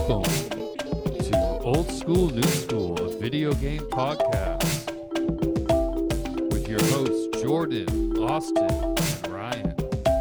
Welcome to Old School, New School, a video game podcast with your hosts Jordan, Austin, and Ryan.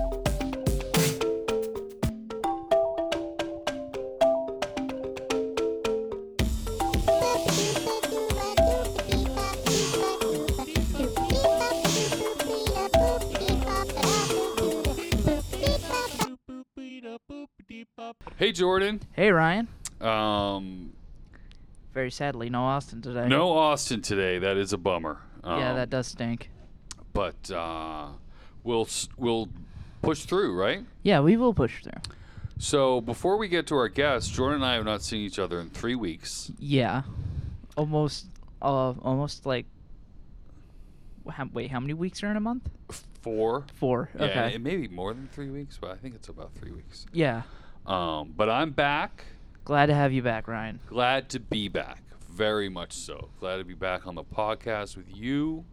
Hey Jordan. Hey Ryan. Um, Very sadly, no Austin today. no Austin today. That is a bummer. Yeah, that does stink. But we'll push through, right? Yeah, we will push through. So before we get to our guest, Jordan and I have not seen each other in 3 weeks. Yeah, almost like. Wait, how many weeks are in a month? 4. 4. Yeah, Okay. it may be more than 3 weeks, but I think it's about 3 weeks. Yeah. But I'm back. Glad to have you back, Ryan. Glad to be back. Very much so. Glad to be back on the podcast with you.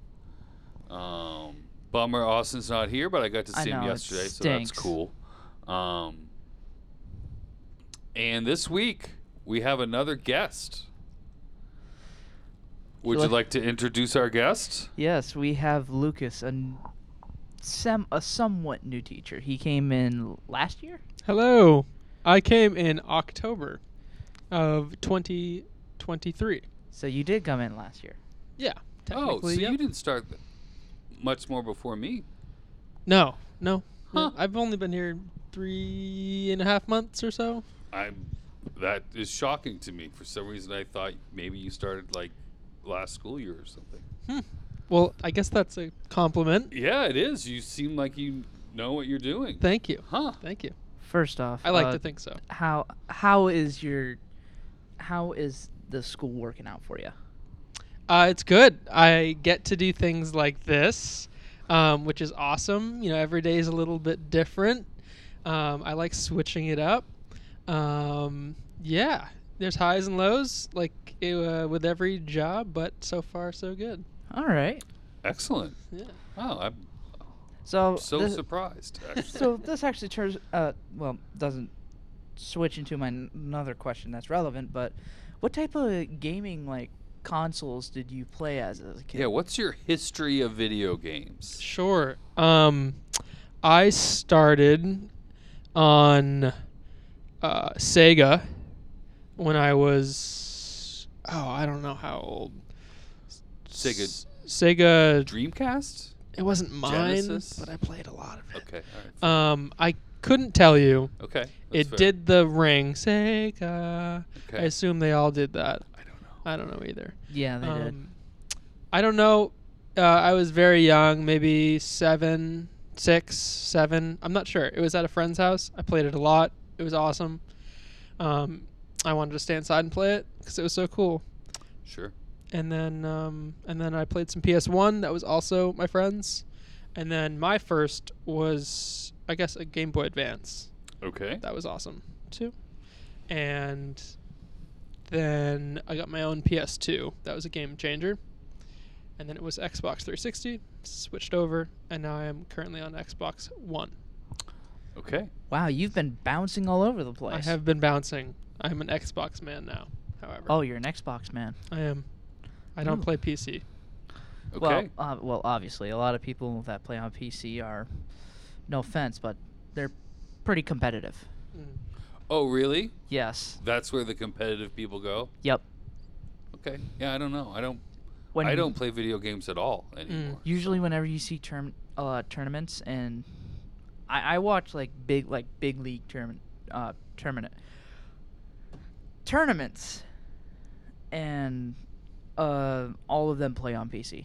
Bummer Austin's not here, but I got to see him yesterday, so that's cool. And this week, we have another guest. Would you like to introduce our guest? Yes, we have Lucas, a somewhat new teacher. He came in last year? Hello. I came in October of 2023. So you did come in last year. Yeah. Oh, so Yep. you didn't start much more before me. No. Huh. Yeah, I've only been here 3.5 months or so. That is shocking to me. For some reason, I thought maybe you started like last school year or something. Well, I guess that's a compliment. Yeah, it is. You seem like you know what you're doing. Thank you. Huh. Thank you. First off, I like to think so. how is the school working out for you? It's good. I get to do things like this, which is awesome. You know, every day is a little bit different. I like switching it up. Yeah, there's highs and lows, like with every job, but so far so good. All right. Excellent. Yeah. Oh, I'm So so surprised. Actually. So this actually turns doesn't switch into my another question that's relevant, but what type of gaming like consoles did you play as a kid? Yeah, what's your history of video games? Sure. I started on Sega when I was I don't know how old. Sega Dreamcast? It wasn't mine, Genesis? but I played a lot of it. Okay. All right. I couldn't tell you. Okay. It fair. did the ring Sega. Okay. I assume they all did that. I don't know. I don't know either. Yeah, they did. I don't know. I was very young, maybe 6, 7. I'm not sure. It was at a friend's house. I played it a lot. It was awesome. I wanted to stay inside and play it because it was so cool. Sure. And then I played some PS1. That was also my friend's. And then my first was, I guess, a Game Boy Advance. Okay. That was awesome too. And then I got my own PS2. That was a game changer. And then it was Xbox 360. Switched over, and now I am currently on Xbox One. Okay. Wow, you've been bouncing all over the place. I have been bouncing. I'm an Xbox man now, however. Oh, you're an Xbox man. I am. I don't Ooh. play PC. Okay. Well, obviously, a lot of people that play on PC are, no offense, but they're pretty competitive. Oh, really? Yes. That's where the competitive people go? Yep. Okay. Yeah, I don't know. I don't When play video games at all anymore. Usually, whenever you see tournaments, and I watch like big league tournaments, and all of them play on PC.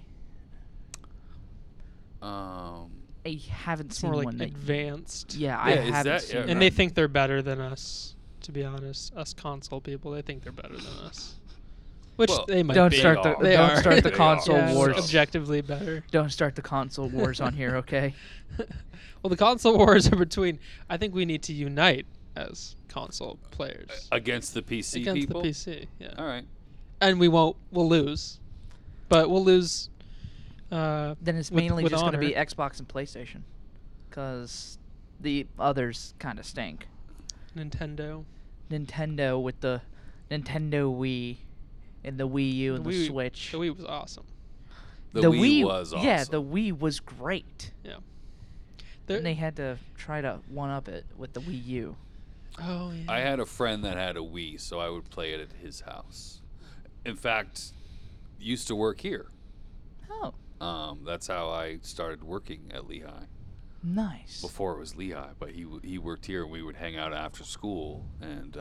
I haven't It's seen more one like advanced. Yeah, Yeah, I is haven't that- seen. yeah, one. And they think they're better than us, to be honest. Us console people, they think they're better than us. Which Well, they might Don't be. start the They don't are. start the They console are. wars. Objectively better. Don't start the console wars on here, okay? Well, the console wars are between. I think we need to unite as console players Against the PC against people? the PC. Yeah, All right. and we'll lose, but we'll lose. Then it's with mainly just going to honor. be Xbox and PlayStation, because the others kind of stink. Nintendo. Nintendo with the Nintendo Wii and the Wii U and the Wii- Switch. The Wii was awesome. The Wii was awesome. Yeah, the Wii was great. Yeah. And they had to try to one-up it with the Wii U. Oh yeah. I had a friend that had a Wii, so I would play it at his house. In fact, used to work here. Oh, That's how I started working at Lehigh. nice. Before it was Lehigh, but he worked here, and we would hang out after school and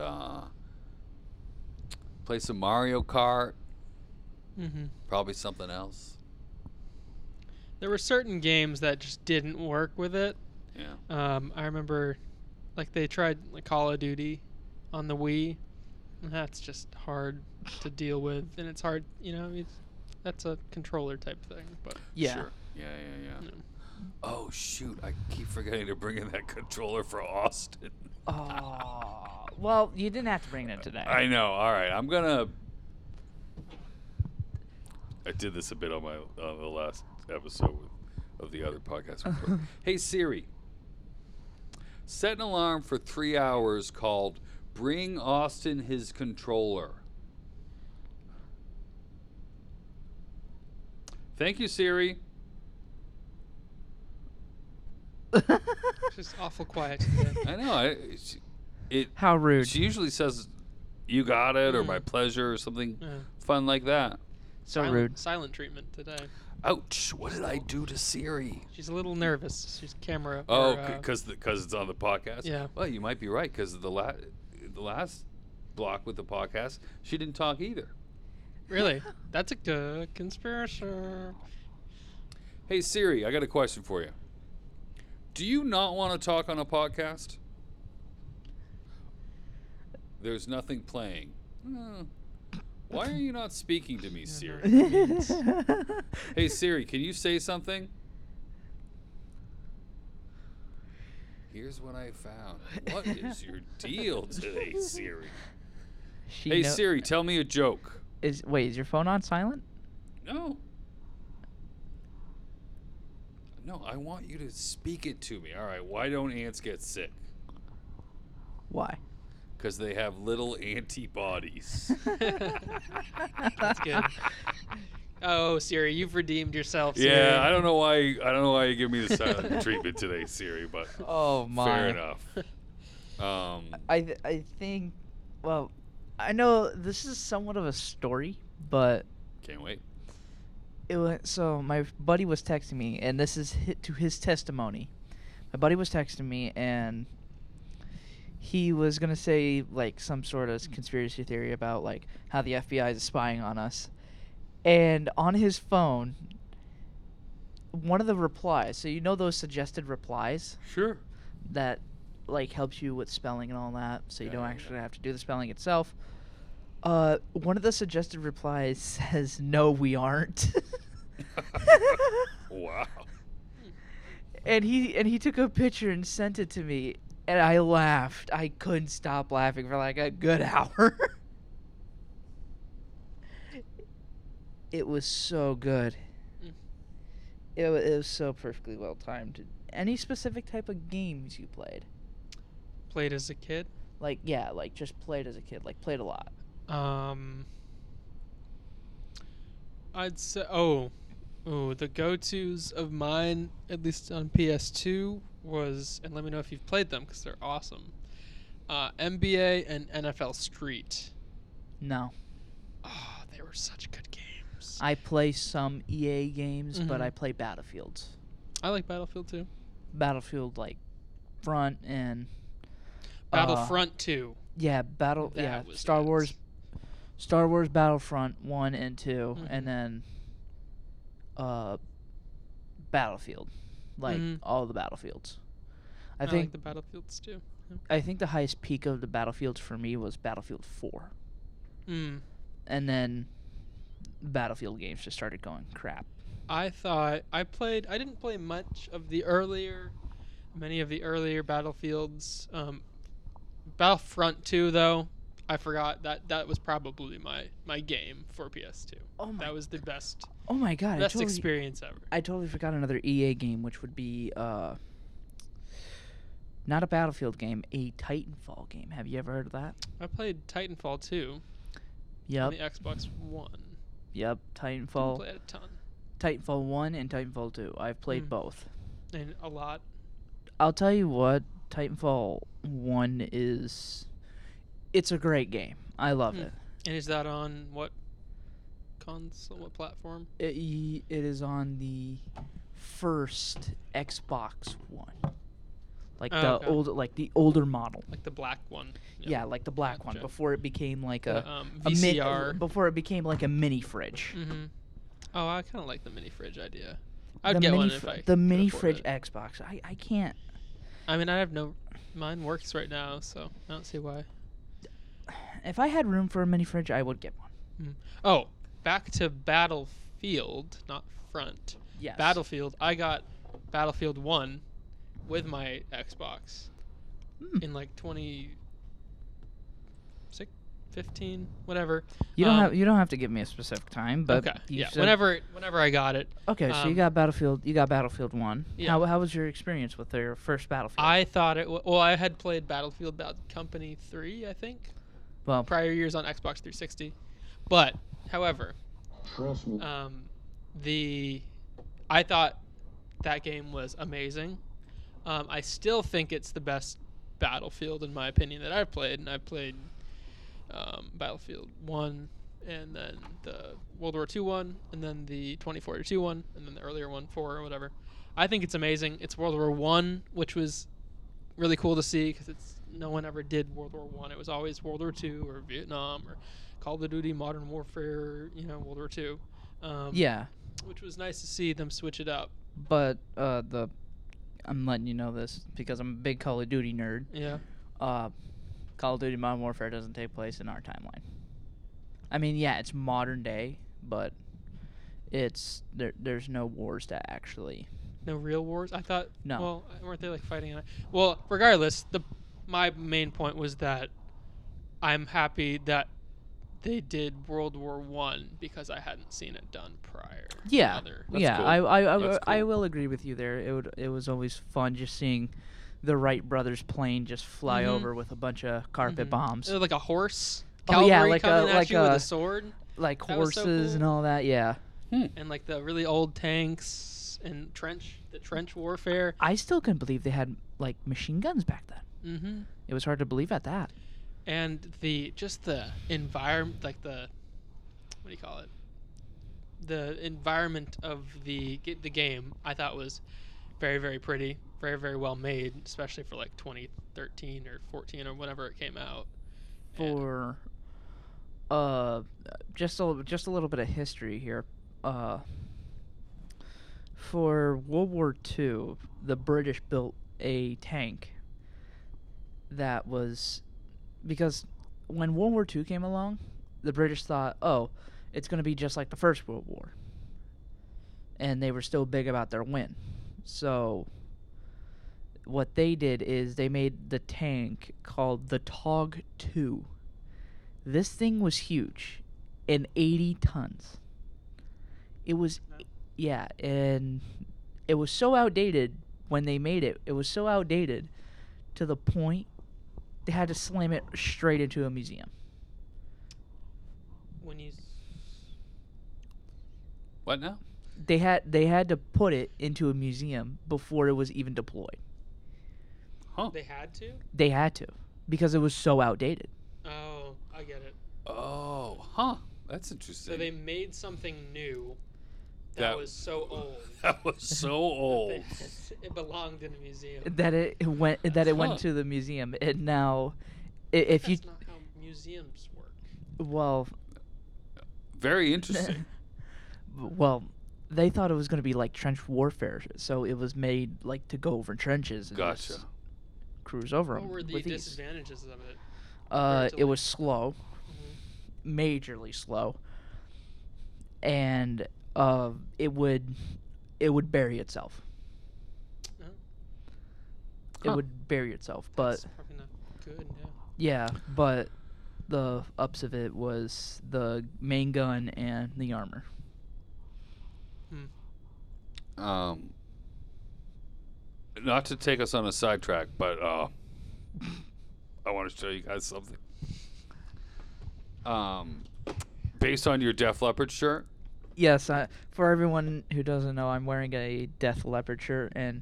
play some Mario Kart, Mm-hmm. probably something else. There were certain games that just didn't work with it. Yeah. I remember, like they tried like Call of Duty on the Wii, and that's just hard to deal with, and it's hard, that's a controller type thing. But Yeah. Sure. Yeah. you know. Oh shoot! I keep forgetting to bring in that controller for Austin. Oh, well, you didn't have to bring it in today. I know. All right, I'm gonna. I did this a bit on the last episode of the other podcast. Hey Siri, set an alarm for 3 hours called "Bring Austin his controller." Thank you, Siri. It's just awful quiet today. I know. How rude. She usually says, "You got it," or "My Mm. pleasure," or something Yeah. fun like that. So rude. Silent treatment today. Ouch! What did I do to Siri? She's a little nervous. She's camera. Oh, or, because it's on the podcast. Yeah. Well, you might be right because the last block with the podcast, she didn't talk either. Really? That's a good conspiracy. Hey Siri, I got a question for you. Do you not want to talk on a podcast? There's nothing playing. Why are you not speaking to me, Siri? Hey Siri, can you say something? Here's what I found. What is your deal today, Siri? Hey Siri, tell me a joke. Wait, is your phone on silent? No. No, I want you to speak it to me. All right, why don't ants get sick? Why? Because they have little antibodies. That's good. Oh, Siri, you've redeemed yourself. Siri. Yeah, I don't know why you give me the silent treatment today, Siri, but Oh my. fair enough. I think, well, I know this is somewhat of a story, but Can't wait. so my buddy was texting me, and this is to his testimony. My buddy was texting me, and he was gonna say like some sort of conspiracy theory about like how the FBI is spying on us, and on his phone, one of the replies. So you know those suggested replies Sure. that like helps you with spelling and all that, so you Yeah, don't yeah, actually have to do the spelling itself. One of the suggested replies says, "No, we aren't." Wow. And he took a picture and sent it to me, and I laughed. I couldn't stop laughing for like a good hour. It was so good. Mm. It was so perfectly well timed. Any specific type of games you played? Played as a kid. Like just played as a kid, like played a lot. I'd say the go-tos of mine, at least on PS2, was, and let me know if you've played them because they're awesome. NBA and NFL Street. No. Oh, they were such good games. I play some EA games, but Mhm. I play Battlefields. I like Battlefield 2. Battlefield like Front and Battlefront 2. yeah, That was Star nuts. Wars Battlefront 1 and 2 Mhm. and then Battlefield. Like Mhm. all the Battlefields. I like think the Battlefields too. I think the highest peak of the Battlefields for me was Battlefield 4. Mm. And then Battlefield games just started going crap. I didn't play many of the earlier Battlefields. Battlefront 2 though, I forgot that was probably my game for PS2. Oh my That was the best Oh my god, best experience ever. I totally forgot another EA game, which would be Not a Battlefield game, a Titanfall game. Have you ever heard of that? I played Titanfall 2 Yep. on the Xbox One. Yep. Didn't Titanfall. play it a ton. Titanfall 1 and Titanfall 2. I've played Mm. both. And a lot. I'll tell you what, Titanfall 1 is... It's a great game. I love it. And is that on what console, what platform? It is on the first Xbox One. Like Oh, okay. like the older model. Like the black one. Yeah, like the black one Gotcha. before it became like The, a VCR. before it became like a mini fridge. Mm-hmm. Oh, I kind of like the mini fridge idea. I'd The get one mini if I the could mini afford fridge it. Xbox. I can't. I mean, I have no. Mine works right now, so I don't see why. If I had room for a mini fridge, I would get one. Oh, back to Battlefield, not Front. Yes. Battlefield. I got Battlefield 1 with my Xbox in like 2015, whatever. You don't have to give me a specific time, but Okay. you Yeah. said- Whenever I got it. Okay, so you um, got Battlefield. You got Battlefield 1. Yeah. How was your experience with your first Battlefield? I thought it. Well, I had played Battlefield Bad Company 3, I think, well, prior years on Xbox 360. But, however, Trust me. I thought that game was amazing. I still think it's the best Battlefield in my opinion that I've played, and I've played Battlefield 1, and then the World War II one, and then the 2042 one, and then the earlier one, 4 or whatever. I think it's amazing. It's World War I, which was really cool to see because no one ever did World War I. It was always World War II or Vietnam or Call of Duty, Modern Warfare, World War II. yeah, Which was nice to see them switch it up. but I'm letting you know this because I'm a big Call of Duty nerd. Yeah. Call of Duty Modern Warfare doesn't take place in our timeline. I mean, yeah, it's modern day, but there's no wars to actually. No real wars? I thought. No. Well, weren't they like fighting in it? Well, regardless, my main point was that I'm happy that they did World War I because I hadn't seen it done prior. to Yeah, other- yeah, cool. I That's will agree with you there. It was always fun just seeing the Wright brothers plane just fly Mhm. over with a bunch of carpet Mhm. bombs, It was like a horse. Oh, yeah, Cavalry like coming at like you with a sword, like that was so horses and cool. all that. Yeah, and like the really old tanks and the trench warfare. I still couldn't believe they had like machine guns back then. Mm-hmm. It was hard to believe at that. And the environment, like what do you call it? The environment of the game, I thought was very, very pretty, very, very well made, especially for like 2013 or 14 or whenever it came out. And- For just a little bit of history here. For World War II, the British built a tank that was because when World War II came along, the British thought, "Oh, it's going to be just like the First World War." And they were still big about their win. So what they did is they made the tank called the Tog 2. This thing was huge, and 80 tons. It was, yeah, and it was so outdated when they made it. It was so outdated to the point they had to slam it straight into a museum. when you What now? They had to put it into a museum before it was even deployed. Huh? they had to. They had to because it was so outdated. Oh, I get it. Oh, huh. That's interesting. So they made something new that That- was so old. That was so old. It belonged in a museum. That it went Huh. went to the museum. And now, if you That's not how museums work. well, Very interesting. well, they thought it was going to be like trench warfare, so it was made like to go over trenches and Gotcha. just cruise over What them were the with ease. disadvantages of it? compared to, It like- was slow, majorly slow, and it would bury itself. Oh, It Huh. would bury itself, but that's probably not good. Yeah. yeah, but the ups of it was the main gun and the armor. not to take us on a sidetrack, but I want to show you guys something. Based on your Def Leppard shirt. Yes, for everyone who doesn't know, I'm wearing a Def Leppard shirt, and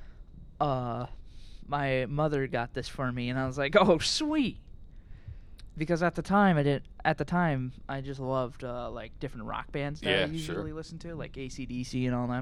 my mother got this for me, and I was like, "Oh, sweet!" Because at the time, I just loved like different rock bands that I usually listen to, like AC/DC and all them,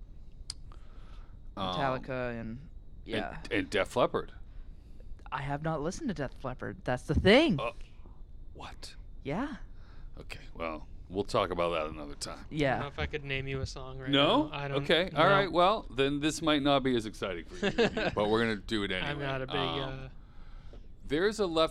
Metallica, and yeah. And Def Leppard. I have not listened to Def Leppard. That's the thing. What? Yeah. Okay, well, we'll talk about that another time. I Yeah. don't know if I could name you a song right No? now. I don't. Okay, no. all right. Well, then this might not be as exciting for you, but we're going to do it anyway. I'm not a big. There's There's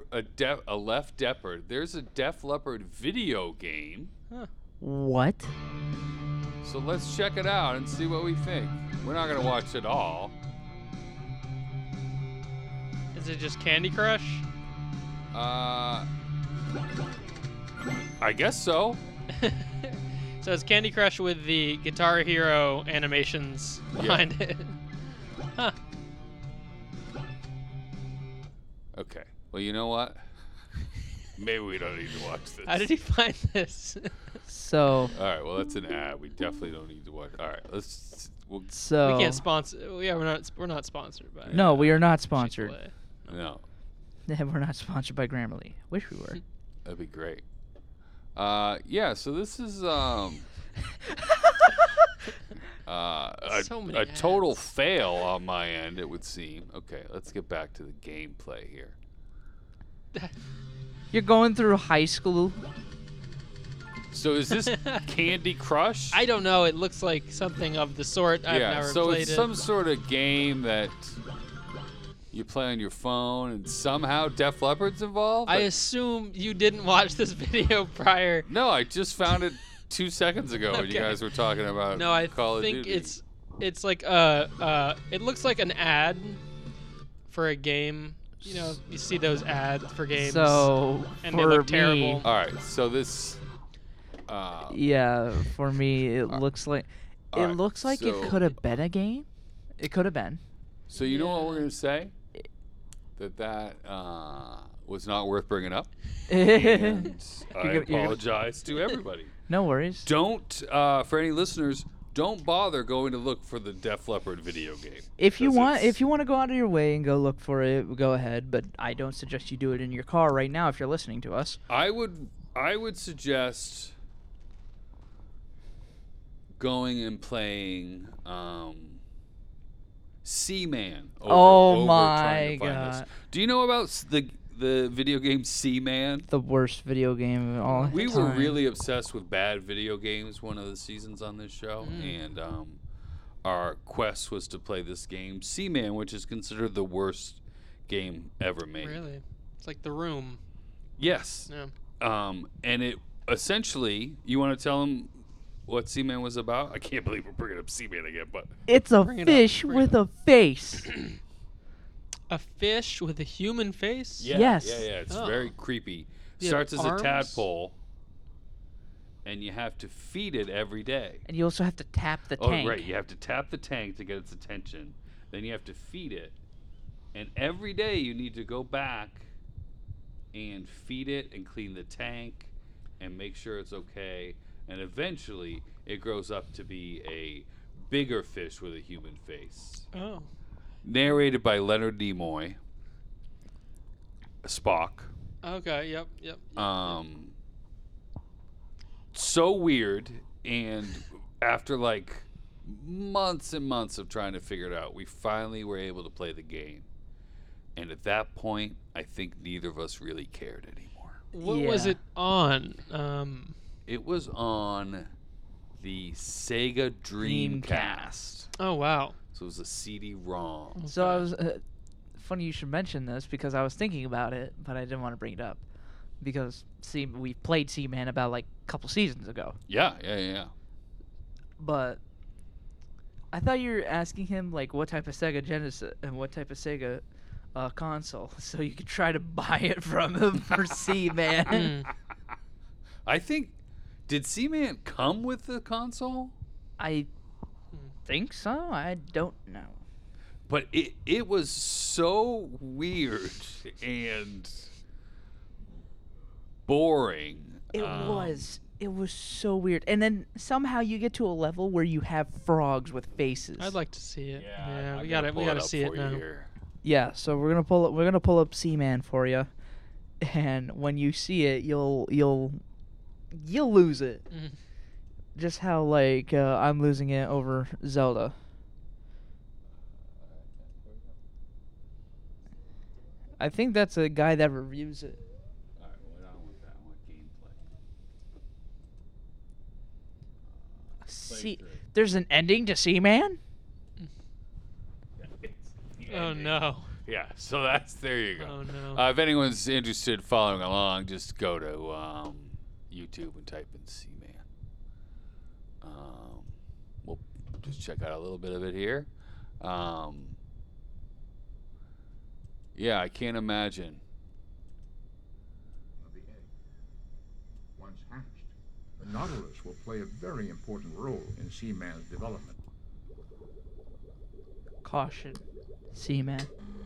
a Def Leppard video game. What? So let's check it out and see what we think. We're not going to watch it all. Is it just Candy Crush? I guess so. So it's Candy Crush with the Guitar Hero animations behind it. Huh. Okay. Well, you know what? Maybe we don't need to watch this. How did he find this? So. All right. Well, that's an ad. We definitely don't need to watch. All right. Let's. So. We can't sponsor. Yeah, we're not sponsored by. No, we are not sponsored. Chick-fil-A. No. We're not sponsored by Grammarly. Wish we were. That'd be great. Yeah. So this is a So many total ads. fail on my end, it would seem. Okay. Let's get back to the gameplay here. You're going through high school. So is this Candy Crush? I don't know. It looks like something of the sort. I've never so played it's it. some sort of game that you play on your phone, and somehow Def Leppard's involved. I assume you didn't watch this video prior. No, I just found it 2 seconds ago when you Okay. guys were talking about No, I Call of think Duty. it's like it looks like an ad for a game. You know, you see those ads for games. So And they for look me, terrible. All right, so this. yeah, for me it looks like all right, it so- could have been a game. It could have been. So you know what we're gonna say? That was not worth bringing up. And I You're gonna- apologize to everybody. No worries. Don't, for any listeners, don't bother going to look for the Def Leppard video game. If you 'cause want, it's- if you want to go out of your way and go look for it, go ahead. But I don't suggest you do it in your car right now if you're listening to us. I would suggest going and playing Seaman. Oh trying my to find this. God. Do you know about the video game Seaman? The worst video game of all We time. were really obsessed with bad video games one of the seasons on this show, and our quest was to play this game, Seaman, which is considered the worst game ever made. Really, it's like The Room. Yes. Yeah. And it essentially, you want to tell them what Seaman was about? I can't believe we're bringing up Seaman again, but It's a Bring it up, fish bring it with a face. A fish with a human face. Yes. yeah, it's Oh. very creepy. Do you Starts have as a arms? tadpole, and you have to feed it every day. And you also have to tap the Oh, tank. right. You have to tap the tank to get its attention. Then you have to feed it. And every day you need to go back and feed it and clean the tank and make sure it's okay. And eventually it grows up to be a bigger fish with a human face. Oh. Narrated by Leonard Nimoy. Spock. Okay. Yep. Yep. So weird, and after like months and months of trying to figure it out, we finally were able to play the game. And at that point, I think neither of us really cared anymore. What was Yeah. it on? It was on the Sega Dreamcast. Oh wow. So it was a CD-ROM. So I was funny you should mention this because I was thinking about it, but I didn't want to bring it up because we played Seaman about like a couple seasons ago. Yeah. But I thought you were asking him like what type of Sega Genesis and what type of Sega console, so you could try to buy it from him for Seaman. I think, did Seaman come with the console? I think so. I don't know. But it was so weird and boring. It was so weird. And then somehow you get to a level where you have frogs with faces. I'd like to see it. Yeah, I'm we gonna got pull to up see it for you now. here. Yeah, so we're gonna pull up Seaman for you, and when you see it, you'll lose it. Mhm. Just how like I'm losing it over Zelda. I think that's a guy that reviews it. All right, well, I don't want that. I want gameplay. See, Playthrough. there's an ending to Seaman. Oh no. Yeah, so there you go. Oh no. If anyone's interested in following along, just go to YouTube and type in Seaman. We'll just check out a little bit of it here. Yeah, I can't imagine. Of the egg. Once hatched, the Nautilus will play a very important role in Seaman's development. Caution, Seaman.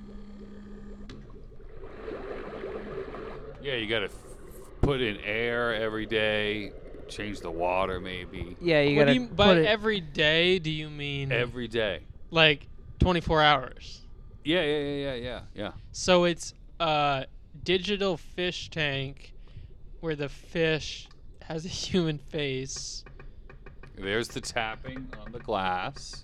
Yeah, you got to put in air every day, change the water maybe Yeah, you What gotta do you, put by it. every day, do you mean every day. like 24 hours? Yeah. So it's a digital fish tank where the fish has a human face. There's the tapping on the glass.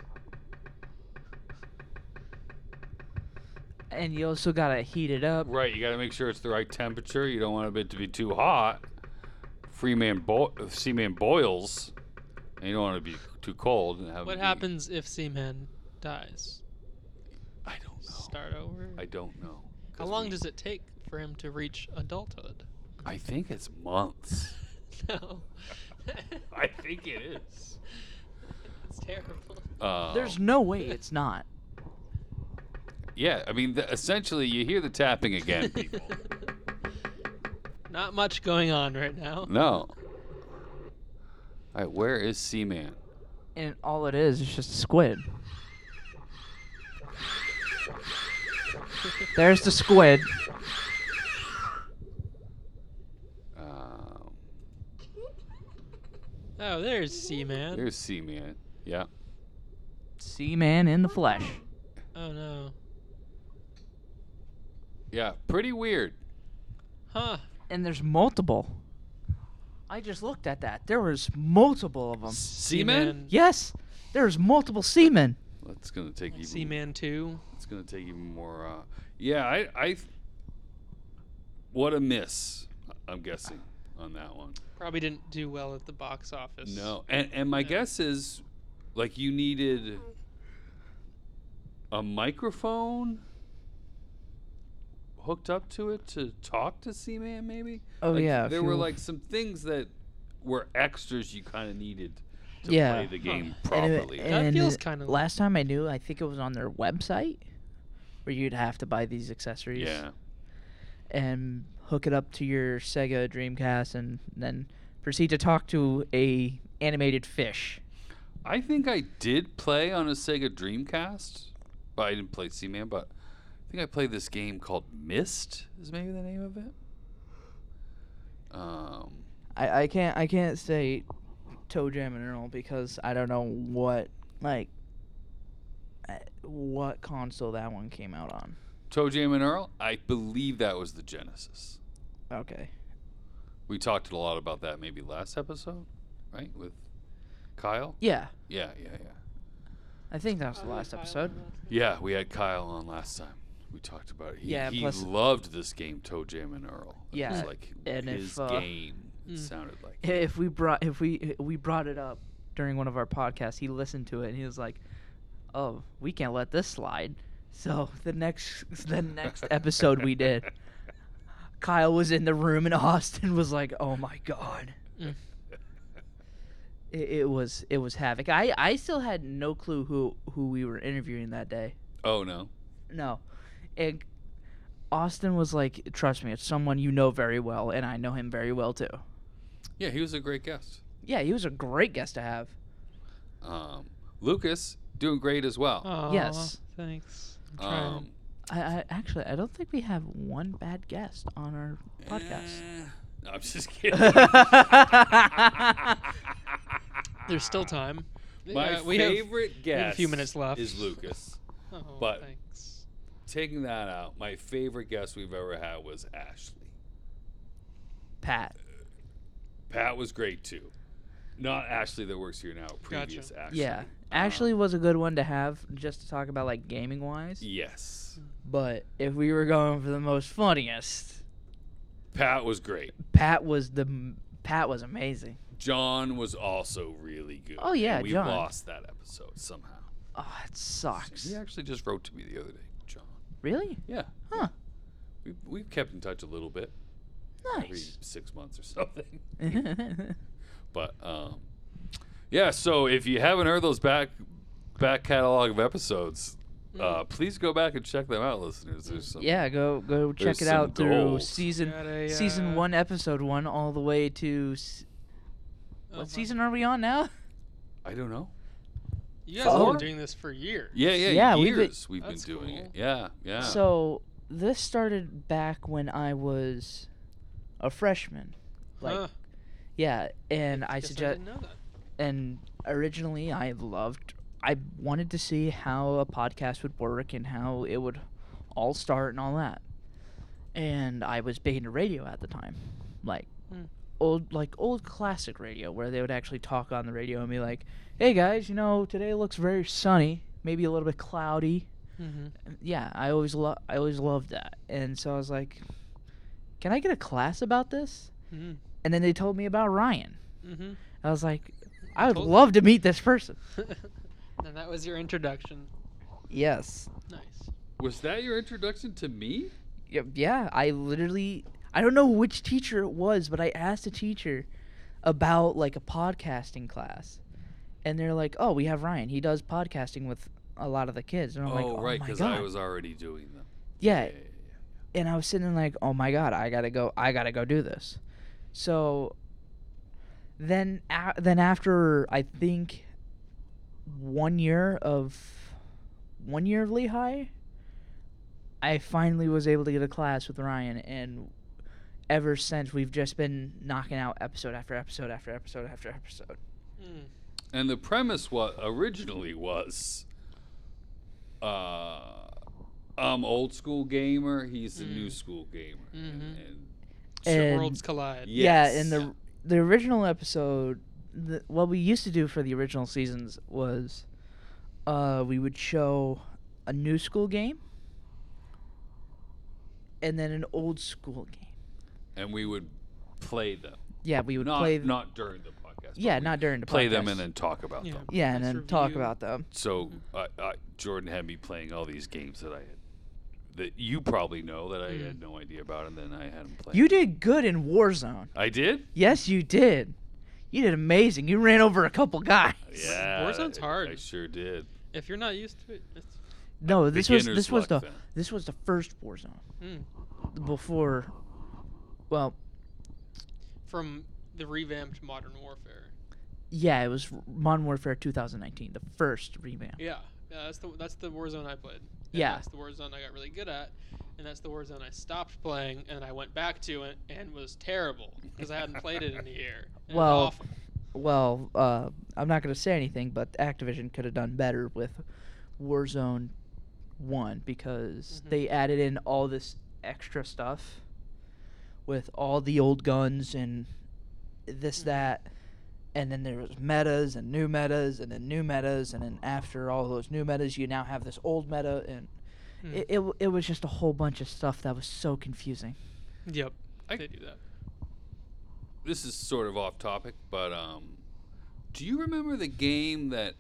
And you also gotta heat it up. Right, you got to make sure it's the right temperature. You don't want it to be too hot. Seaman boils, and you don't want it to be too cold. And have What it be- happens if Seaman dies? I don't know. Start over? I don't know. How long does it take for him to reach adulthood? I think it's months. No. I think it is. It's terrible. There's no way it's not. Yeah, I mean, essentially, you hear the tapping again, people. Not much going on right now. No. All right, where is Seaman? And all it is just a squid. There's the squid. Oh, there's Seaman. There's Seaman. Yeah. Seaman in the flesh. Oh no. Yeah, pretty weird. Huh. And there's multiple. I just looked at that. There was multiple of them. Seaman? Yes, there's multiple seamen. That's gonna take even. Seaman 2. It's gonna take even more. Yeah, I. What a miss! I'm guessing on that one. Probably didn't do well at the box office. No, and my Yeah. guess is, like, you needed a microphone hooked up to it to talk to Seaman, maybe. Oh, Like, yeah, if there were you- like some things that were extras you kind of needed to Yeah. play the game Huh. properly. That feels kinda- Last time I knew, I think it was on their website, where you'd have to buy these accessories. Yeah. And hook it up to your Sega Dreamcast, and then proceed to talk to a animated fish. I think I did play on a Sega Dreamcast, but I didn't play Seaman. But I think I played this game called Myst. Is maybe the name of it. I can't say Toe Jam and Earl because I don't know what console that one came out on. Toe Jam and Earl. I believe that was the Genesis. Okay. We talked a lot about that maybe last episode, right? With Kyle. Yeah, Yeah. I think that was the last episode. Yeah, we had Kyle on last time. We talked about it. Yeah, He plus- loved this game, Toe Jam and Earl. It Yeah, was like and his if, game. It Mm. sounded like. If we brought it up during one of our podcasts, he listened to it and he was like, "Oh, we can't let this slide." So the next episode we did, Kyle was in the room and Austin was like, "Oh my god." Mm. It was havoc. I still had no clue who we were interviewing that day. Oh no. No. And Austin was like, "Trust me, it's someone you know very well, and I know him very well too." Yeah, he was a great guest. Yeah, he was a great guest to have. Lucas doing great as well. Aw, Yes. Thanks. I'm trying. Um, I actually I don't think we have one bad guest on our podcast. no, I'm just kidding. There's still time. My we have favorite guest a few minutes left. is Lucas. Oh, but- thanks. Taking that out, my favorite guest we've ever had was Ashley. Pat. Pat was great too. Not Ashley that works here now. Previous Ashley. Yeah. Ashley was a good one to have just to talk about like gaming wise. Yes. But if we were going for the most funniest, Pat was great. Pat was amazing. John was also really good. Oh, yeah, and we John. lost that episode somehow. Oh, it sucks. He actually just wrote to me the other day, John. Really? Yeah. Huh. We've kept in touch a little bit. Every Nice. 6 months or something. But yeah. So if you haven't heard those back catalog of episodes, please go back and check them out, listeners. There's some. Yeah, go check There's it out some through gold. season Got a, season 1 episode 1 all the way to what season are we on now? I don't know. You guys have Four? been doing this for years. Yeah, we've been- years we've been That's doing cool. it. Yeah, yeah. So this started back when I was a freshman. Like Huh. yeah, and I Guess suggest didn't know that. and originally I wanted to see how a podcast would work and how it would all start and all that. And I was big into radio at the time. Like old classic radio where they would actually talk on the radio and be like, "Hey guys, today looks very sunny, maybe a little bit cloudy." Mm-hmm. Yeah, I always loved that. And so I was like, "Can I get a class about this?" Mm-hmm. And then they told me about Ryan. Mm-hmm. I was like, "I would Told- love to meet this person." And that was your introduction. Yes. Nice. Was that your introduction to me? Yeah, I don't know which teacher it was, but I asked a teacher about like a podcasting class. And they're like, "Oh, we have Ryan. He does podcasting with a lot of the kids." And I'm like, "Oh right, my because god." I was already doing them. Yeah. And I was sitting there like, "Oh my god, I got to go do this." So then after I think 1 year of Lehigh, I finally was able to get a class with Ryan, and ever since we've just been knocking out episode after episode after episode after episode. Mm. And the premise originally was, I'm old school gamer. He's the new school gamer. And So And- worlds collide. Yeah, yes. and the original episode, what we used to do for the original seasons was we would show a new school game and then an old school game. and we would play them. Yeah, we would Not play. not during the podcast. but Yeah, we not during the play them podcast. and then talk about Yeah. them. Yeah, and Let's then talk review. about them. So Jordan had me playing all these games that you probably know that I had no idea about, and then I had him play. You did good in Warzone. I did? Yes, you did. You did amazing. You ran over a couple guys. Yeah. Warzone's hard. I sure did. If you're not used to it, it's, No, this was Beginner's the luck then. this was the first Warzone mm, before. Well, from the revamped Modern Warfare. yeah, it was Modern Warfare 2019, the first revamp. Yeah, that's the Warzone I played. And Yeah. that's the Warzone I got really good at, and that's the Warzone I stopped playing, and I went back to it and was terrible because I hadn't played it in a year. And it was Well, awful. Well, I'm not going to say anything, but Activision could have done better with Warzone 1 because Mhm. they added in all this extra stuff with all the old guns and this, that, and then there was metas and new metas and then new metas, and then after all those new metas, you now have this old meta, and it was just a whole bunch of stuff that was so confusing. Yep, I- they do that. This is sort of off topic, but do you remember the game that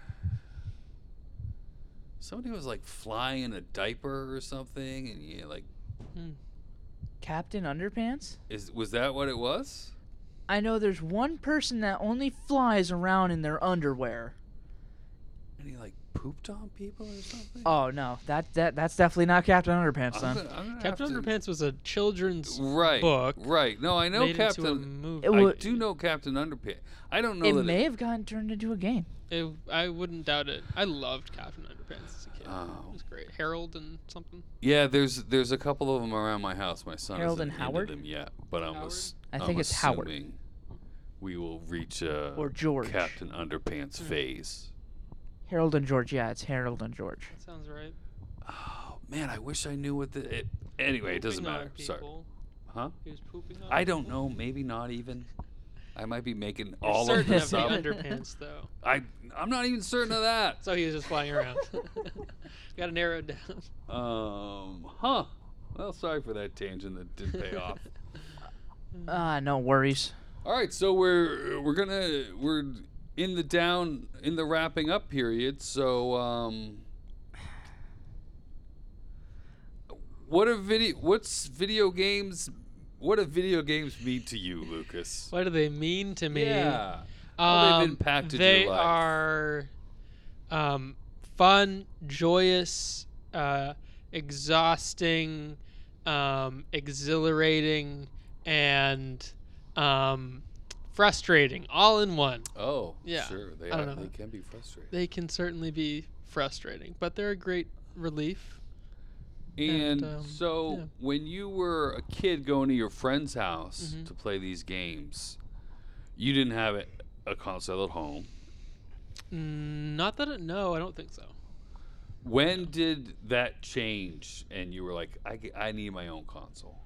somebody was like flying in a diaper or something, and you like Captain Underpants? was that what it was? I know there's one person that only flies around in their underwear. And he like pooped on people or something. Oh no, that's definitely not Captain Underpants I'm then. gonna Captain have to- Underpants was a children's Right. book Right. No, I know made into a Captain. movie. It I wa- do know Captain Underpants. I don't know It that may have gotten turned into a game. I wouldn't doubt it. I loved Captain Underpants as a kid. Oh. It was great. Harold and something. Yeah, there's a couple of them around my house. My son Harold isn't and Howard? into them yet, but Howard? I think it's Howard. assuming we will reach Or George. Captain Underpants phase. Harold and George. Yeah, it's Harold and George. That sounds right. Oh man, I wish I knew what the. Anyway, it doesn't Pooping on matter. Sorry. people. Huh? He was pooping on I don't people. know. Maybe not even. I might be making You're all of certain this of up. the underpants, though. I'm not even certain of that. So he was just flying around. Got to narrow it down. Huh. Well, sorry for that tangent that didn't pay off. No worries. All right, so we're in the wrapping up period. So what do video games mean to you, Lucas? What do they mean to me? Yeah. How they've impacted they your life. are fun, joyous, exhausting, exhilarating, and frustrating, all in one. Oh, Yeah. sure. They I don't know. They can be frustrating. They can certainly be frustrating, but they're a great relief. And And, so, yeah. when you were a kid going to your friend's house Mhm. to play these games, you didn't have a console at home. Not that no, I don't think so. When did that change and you were like, I need my own console?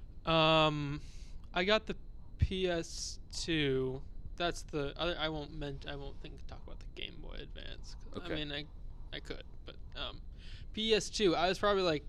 I got the PS2. That's the other. I won't talk about the Game Boy Advance. 'Cause, Okay. I mean, I could, but PS2. I was probably like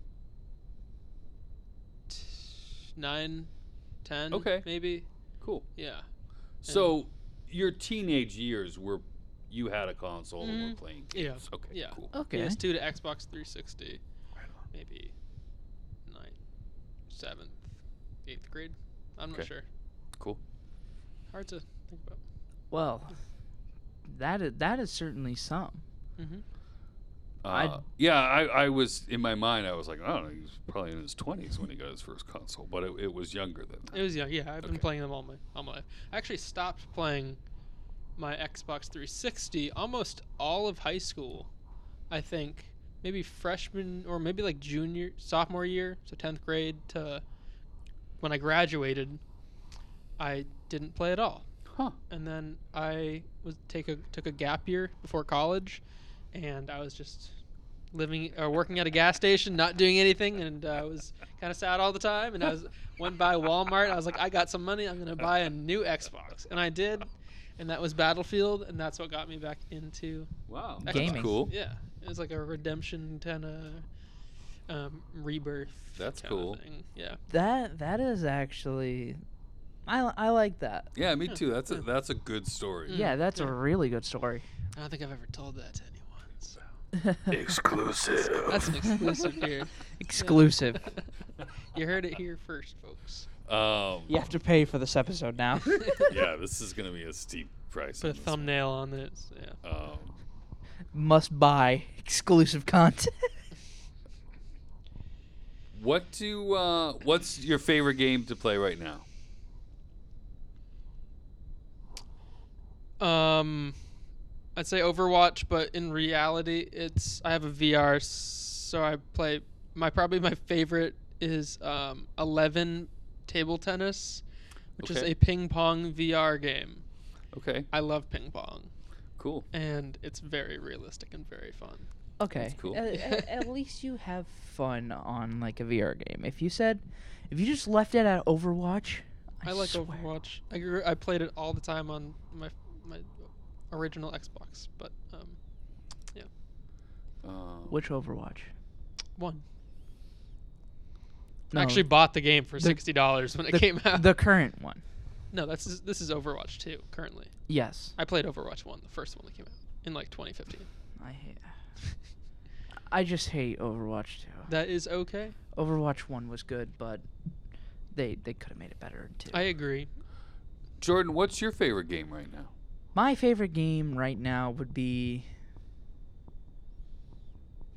9, 10. Okay. Maybe. Cool. Yeah. So, your teenage years you had a console and were playing Yeah. games. Okay, Yeah. cool. Okay. PS2 to Xbox 360. Maybe 9th, 7th, 8th grade. I'm Okay. not sure. Cool. Hard to think about. Well, that is certainly some. Mm-hmm. Yeah, I was in my mind. I was like, I don't know. He was probably in his 20s when he got his first console, but it was younger than that. It was young. Yeah, I've been Okay. playing them all my life. I actually stopped playing my Xbox 360 almost all of high school. I think maybe freshman or maybe like sophomore year, so 10th grade to when I graduated. I didn't play at all, Huh. and then I took a gap year before college, and I was just working at a gas station, not doing anything, and I was kind of sad all the time. And went by Walmart. I was like, I got some money. I'm gonna buy a new Xbox, and I did, and that was Battlefield, and that's what got me back into Wow. Xbox. That's Gaming. cool. Yeah, it was like a redemption kind of rebirth. That's kinda cool. thing. Yeah. That is actually, I like that. Yeah, me too. That's a good story. Yeah, that's a really good story. I don't think I've ever told that to anyone. So. Exclusive. That's an exclusive here. Exclusive. You heard it here first, folks. You have to pay for this episode now. Yeah, this is gonna be a steep price. Put a on this one. thumbnail on this. Yeah. Must buy exclusive content. What's your favorite game to play right now? I'd say Overwatch, but in reality, I have a VR, so I play. Probably my favorite is 11 Table Tennis, which is Okay. a ping pong VR game. Okay, I love ping pong, cool. and it's very realistic and very fun. Okay. That's cool. At least you have fun on like a VR game. If you just left it at Overwatch, I like swear. Overwatch. I played it all the time on my original Xbox, but Which Overwatch? one. No, I actually bought the game for The- $60 when it came out. the current one. No, this is Overwatch 2 currently. Yes. I played Overwatch 1, the first one that came out in like 2015. I just hate Overwatch 2. That is okay. Overwatch 1 was good, but they could have made it better too. I agree. Jordan, what's your favorite game right now? My favorite game right now would be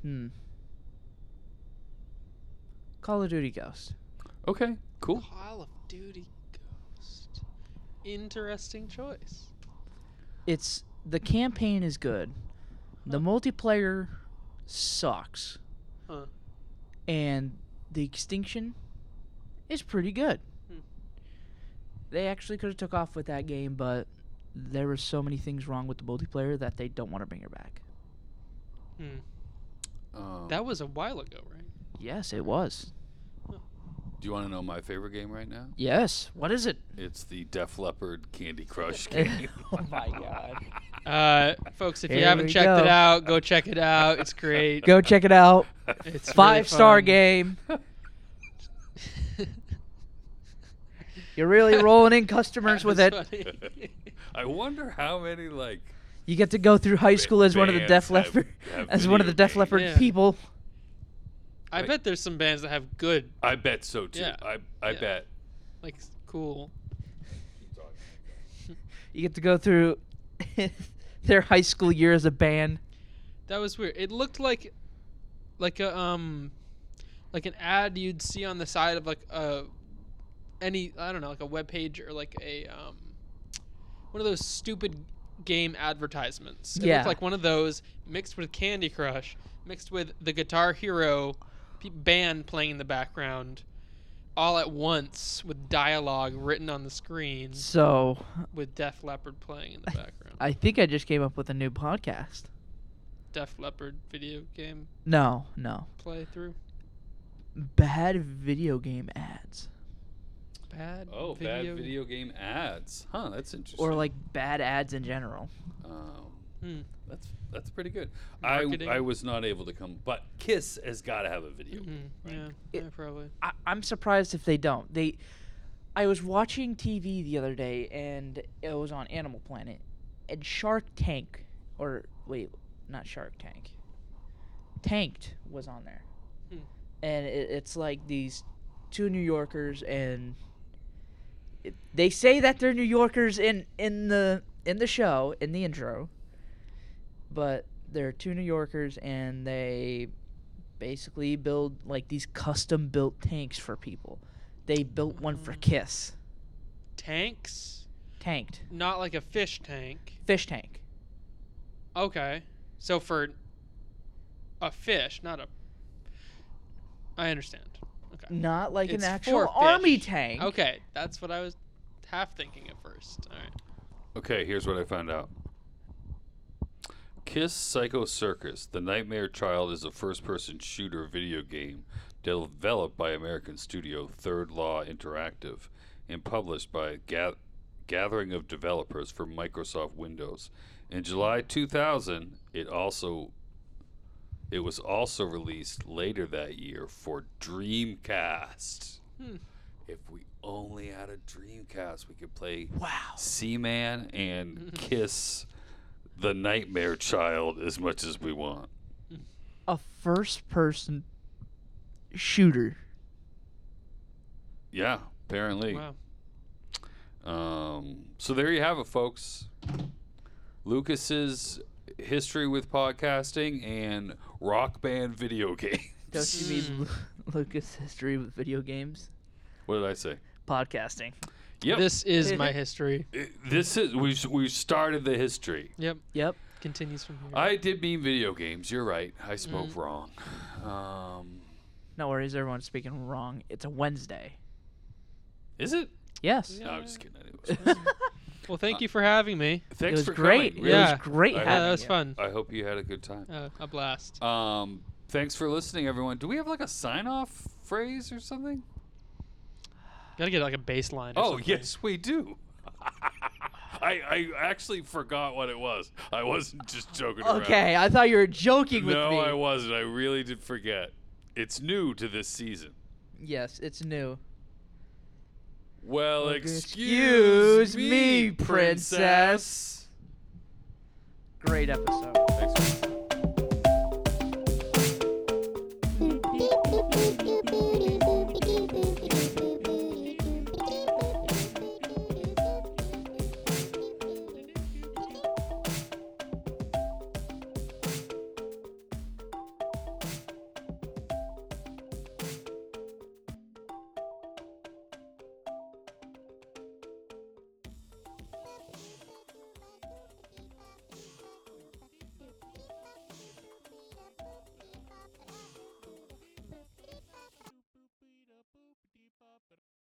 Call of Duty Ghost. Okay, cool. Call of Duty Ghost. Interesting choice. It's the campaign is good. The multiplayer sucks. Huh. And the extinction is pretty good. They actually could have took off with that game, but there were so many things wrong with the multiplayer that they don't want to bring it back. That was a while ago, right? Yes, it was. Do you want to know my favorite game right now? Yes. What is it? It's the Def Leppard Candy Crush game. Oh my god. Folks, if you Here haven't we checked it go. out, go check it out. It's great. Go check it out. It's 5-star really fun. game. You're really rolling in customers with it. That's funny. I wonder how many like You get to go through high school as one of the bands Def have- Leppard, have as one of the video Def Leppard games. Yeah. people. I bet there's some bands that have good, I bet so too. Yeah. I Yeah. bet. like, cool. You get to go through their high school year as a band. That was weird. It looked like a like an ad you'd see on the side of like any, I don't know, like a web page or like a one of those stupid game advertisements. It Yeah. looked like one of those mixed with Candy Crush, mixed with the Guitar Hero band playing in the background, all at once with dialogue written on the screen So with Def Leppard playing in the background. I think I just came up with a new podcast. Def Leppard video game No. playthrough. Bad video game ads. Bad Oh, bad video game ads. Huh, that's interesting. Or like bad ads in general. Hmm. That's pretty good. Marketing. I was not able to come, but Kiss has got to have a video game. Yeah, It- yeah, probably. I'm surprised if they don't. I was watching TV the other day, and it was on Animal Planet, and Shark Tank, or wait, not Shark Tank, Tanked was on there, and it's like these two New Yorkers, and they say that they're New Yorkers in the show, in the intro, but they're two New Yorkers, and they basically build like these custom built tanks for people. They built one for Kiss. Tanks? Tanked. Not like a fish tank. Fish tank. Okay. So for a fish, not a... I understand. Okay. Not like It's an actual for army fish. tank. Okay, that's what I was half thinking at first. All right. Okay, here's what I found out. Kiss Psycho Circus: The Nightmare Child is a first-person shooter video game developed by American studio Third Law Interactive and published by Gathering of Developers for Microsoft Windows. In July 2000, it was also released later that year for Dreamcast. If we only had a Dreamcast, we could play Seaman and Kiss the Nightmare Child as much as we want. A first person shooter. Yeah, apparently. Wow. So there you have it, folks. Lucas's history with podcasting and rock band video games. Don't you mean Lucas' history with video games? What did I say? Podcasting. Yep. This is my history. This is we've started the history. Yep. Yep. Continues from here. I did mean video games. You're right. I spoke wrong. No worries, everyone's speaking wrong. It's a Wednesday. Is it? Yes. No, I'm just kidding. Anyways. Well, thank you for having me. It Thanks was for great. coming. It Yeah. was great I- Yeah, having that was you. fun. I hope you had a good time. A blast. Thanks for listening, everyone. Do we have like a sign-off phrase or something? Gotta get like a baseline. Or Oh, something. yes, we do. I actually forgot what it was. I wasn't just joking around. Okay, I thought you were joking with No, me. I wasn't. I really did forget. It's new to this season. Yes, it's new. Well, Excuse excuse me, me, princess. Great episode. Thanks for boop-a-dee-bop.